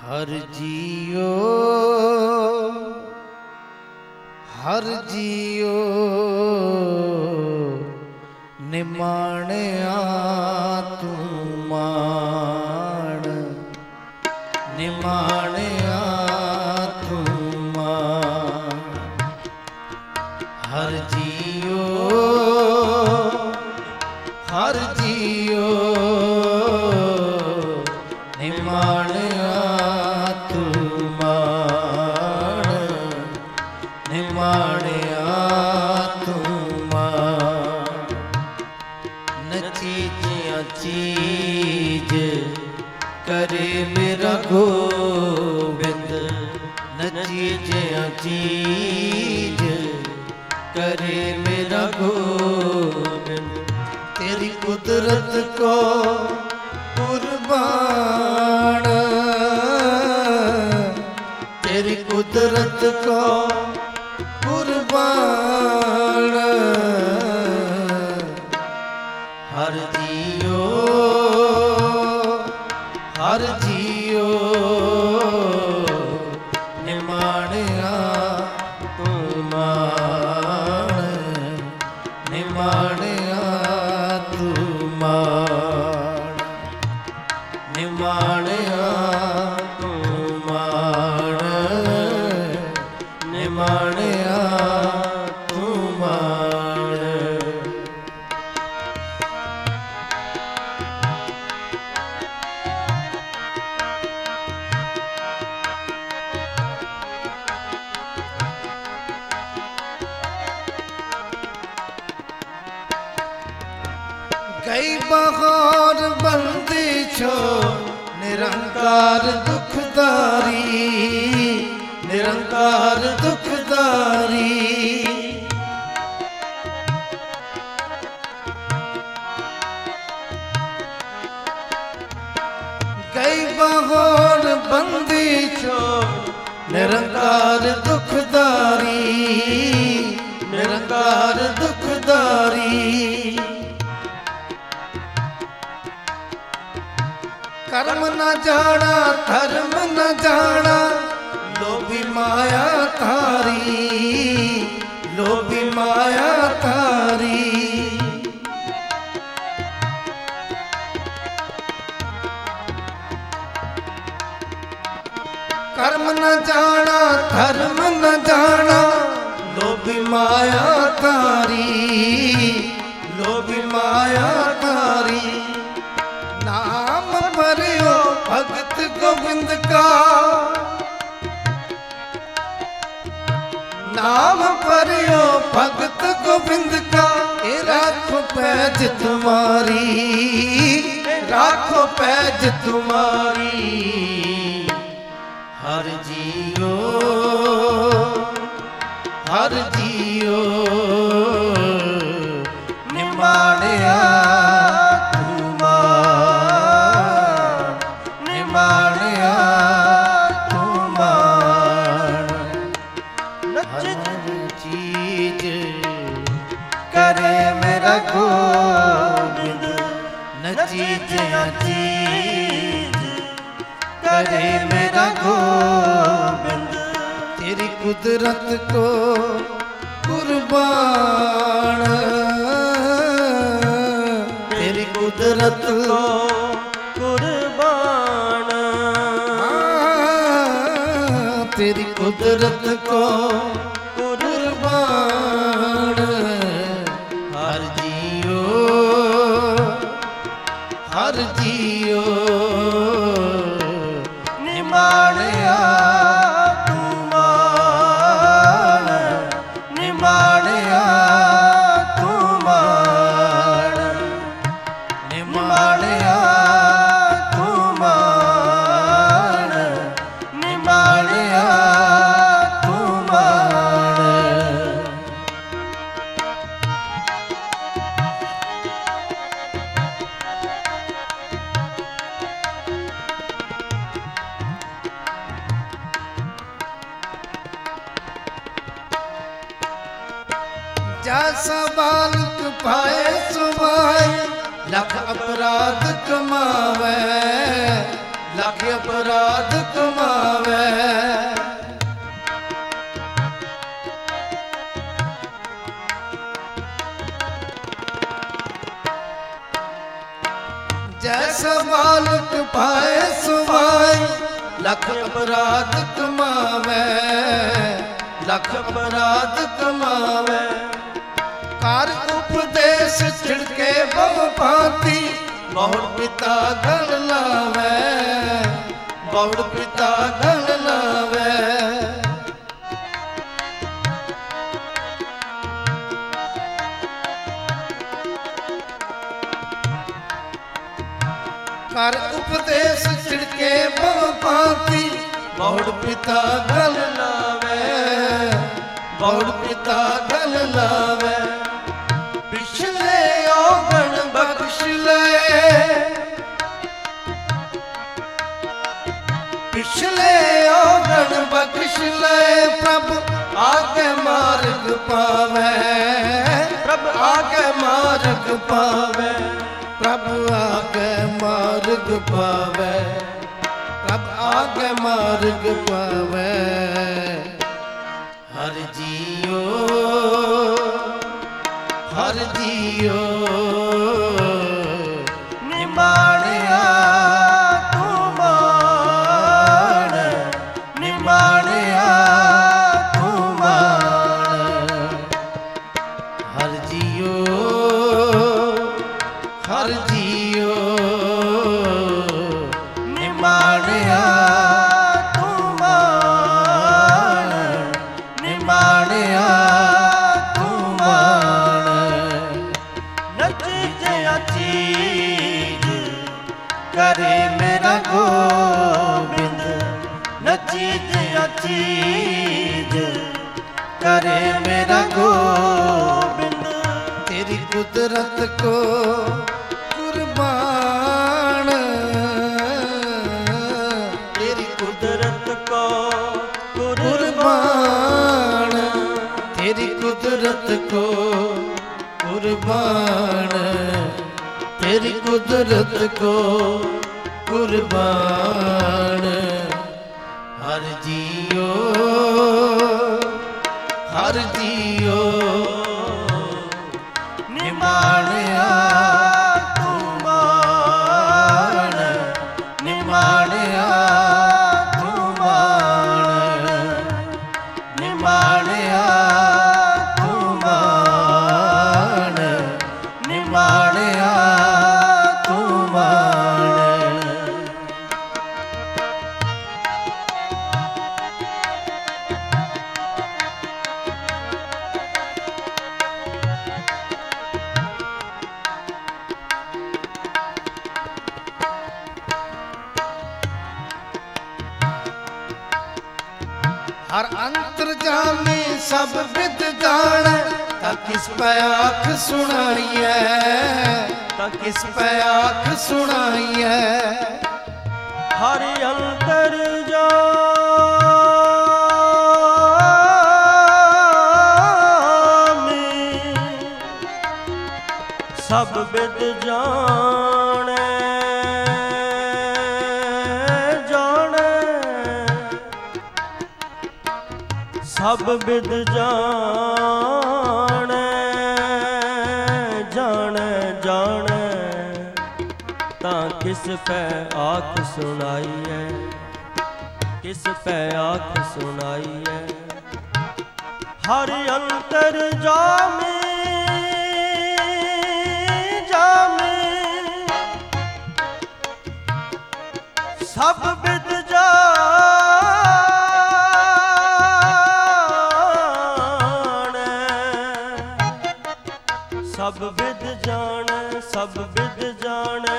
हर जियो निमाणया तू मान निमाणया तू मान हर जियो निमाणया तू मान निमाणया तू मान न चीजिया चीज करे मेरा गोविंद न चीजिया चीज करे मेरा गोविंद तेरी कुदरत को कुर्बान तेरी कुदरत को कुर्बान हर जियो निमाणया तू मान निमाणया तू मान निमाणया तू मान निमाणया तू मान गई बहार बंदी छो निरंकार दुखदारी निरंकार दुखदारी गई बहार बंदी छो निरंकार दुखदारी निरंकार दुखदारी कर्म न जाना धर्म न जाना लोभी माया थारी लोभी माया थारी कर्म न जाना धर्म न जाना लोभी माया थारी लोभी माया थारी नाम भरियो भगत गोविंद का नाम भरियो भगत गोविंद का राखो पैज तुम्हारी राखो पैज तुम्हारी हर जियो निमाणया करे मेरा गोविंद न चीजिया चीज करे मेरा गोविंद तेरी कुदरत को कुर्बान तेरी कुदरत को कुर्बान तेरी कुदरत को कुर्बान हर जियो निमाणया तू मान निमाणया तू मान निमाणया तू मान निमाणया तू मान जैसा बालक पाए सुभाए लख अपराध कमावे लख अपराध कमावे। जैसा बालक पाए सुवाई लख अपराध कमावे, लख अपराध कमावे। कार उपदेश छिड़के बहु भांति बहुड़ पिता धन लावे, बहुड़ पिता धन लावे। कर उपदेश छिड़के बहु भांति बहुड़ पिता धन लावे, बहुड़ पिता धन लावे। पिछले औगण बख्श ले, पिछले औगण बख्श ले। प्रभु आगे मार्ग पावे, प्रभु आगे मार्ग पावे, प्रभु आगे मार्ग पावे, प्रभु आगे मार्ग पावे। हर जियो, हर जियो निमाणिया तू मान, निमाणिया तू मान। हर जियो, हर जियो निमाणिया तू मान, निमाणिया तू मान। नचीज चीज करे मेरा गोविंद, नचीज चीज करे मेरा गोविंद। तेरी कुदरत को कुर्बान, तेरी कुदरत को कुर्बान, तेरी कुदरत को कुर्बान, तेरी कुदरत को कुर्बान। हर जियो, हर जियो निमाणिया तू मान, निमाणिया तू मान, निमाणिया तू मान, निमाणिया तू मान। हर अंतर्जामी सब विद जाने, तक किस पे आँख सुनाइए, तक किस पे आँख सुनाइए। हर अंतर्जामी सब विद जाने, सब विद जाने, जाने जाने। तां किस पे आँख सुनाइए, किस पे आँख सुनाइए। हर अंतर जामे जामे सब विद सब विद जाने, सब विद जाने।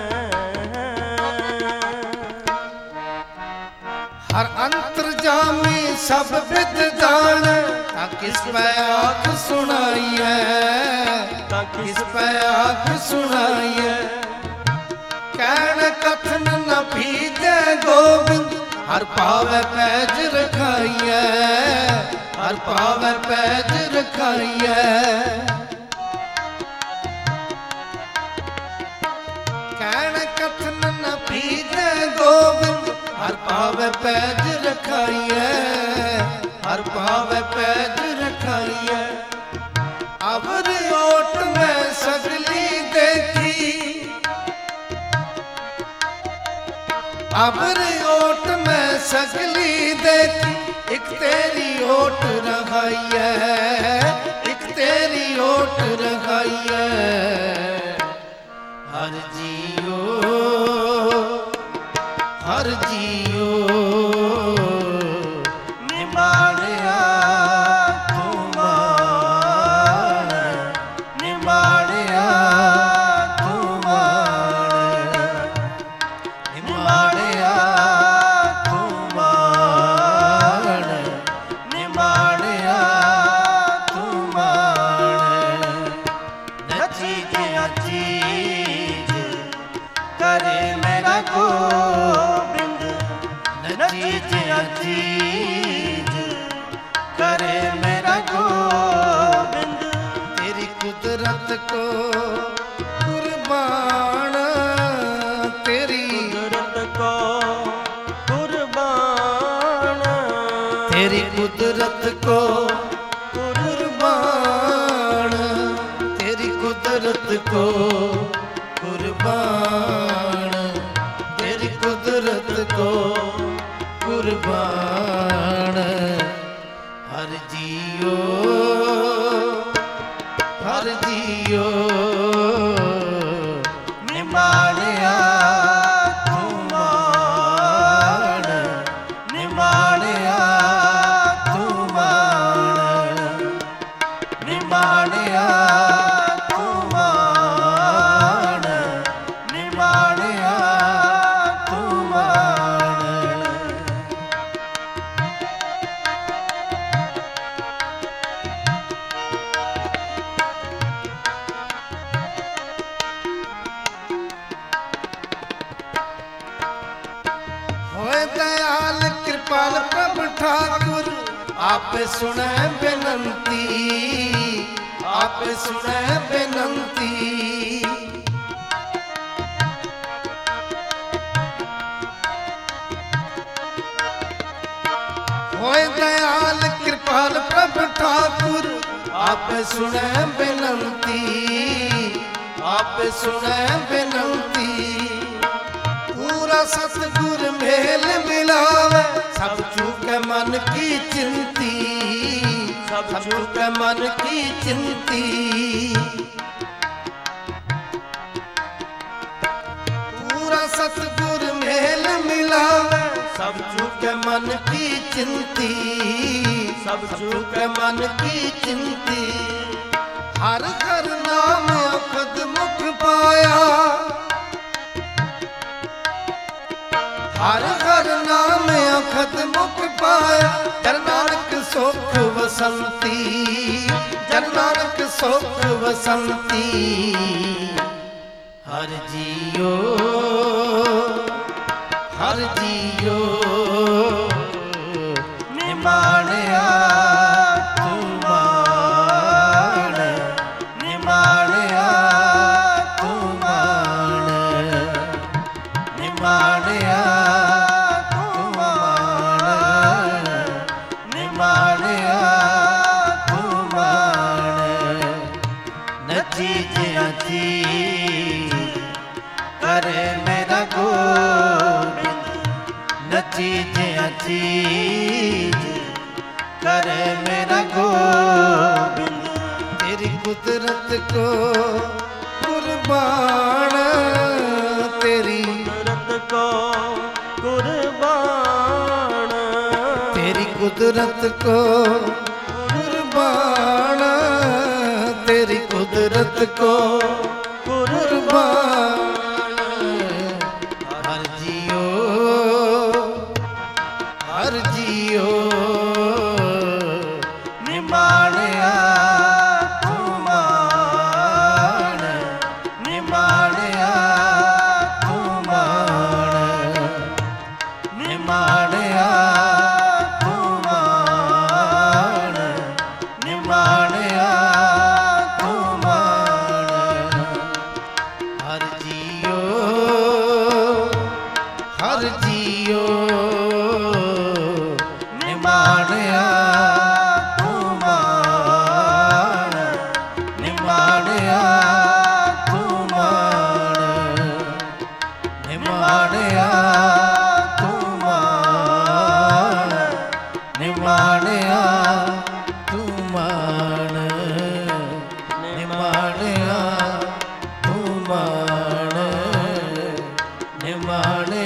हर अंतर्जामी सब विद जाने, तक किस पे आँख सुनाइए, तक किस पे आँख सुनाइए। कहन कथन न भीजे गोविंद, हर पावे पैज रखाइए, हर पावे पैज रखाइए। कहन कथन न भीजे गोविंद, अबर ओट मैं सगली देखी, एक तेरी ओट रहाई है, एक तेरी ओट रहाई है। हर जियो हर जियो निमाणिया तू मान, निमाणिया तू मान, निमाणिया तू मान, निमाणिया तू मान। नची जिया चीज करे मेरा गोबिंद, नची जिया चीज करे मेरा गोबिंद। तेरी कुदरत को कुर्बान, तेरी कुदरत को कुर्बान, तेरी कुदरत को कुर्बान, तेरी कुदरत को कुर्बान, तेरी कुदरत को कुर्बान। हर जियो हर जियो निमाणिया तू मान, निमाणिया तू मान, निमाणिया तू मान, निमाणिया तू मान। होए दयाल कृपाल प्रभु ठाकुर, आप सुने बेनंती, आप सुने बेनंती। होए दयाल कृपाल प्रभु ठाकुर, आप सुने बेनंती, आप सुने बेनंती। पूरा सतगुर मेल मिलावे, सब चूक मन की चिंती, सब चूक मन की चिंती। पूरा सतगुर मेल मिलावे, सब चूक मन की चिंती, सब चूक मन की चिंती। हर घर नाम अखद मुख पाया, हर हर नाम अखद मुख पाया। जन नानक सुख वसंती, जन नानक सुख वसंती। हर जियो हर जियो निमाणिया तू मान, निमाणिया तू मान, निमाणिया करे मेरा गोबिंद, नची जिया चीज करे मेरा गोबिंद। तेरी कुदरत को कुर्बान, तेरी कुदरत को कुर्बान, तेरी कुदरत को कुर्बान, तेरी कुदरत को कुर्बान। हर जियो हर जियो निमाणिया तू मान, निमाणिया तू मान, निमाणिया तू मान, निमाणिया तू मान। हर जियो हर जियो निमाणिया तू मान, निमाणिया तू मान, निमाणिया ਨਿਮਾਣਿਆ ਤੂੰ ਮਾਣ, ਨਿਮਾਣਿਆ ਤੂੰ ਮਾਣ, ਨਿਮਾਣਿਆ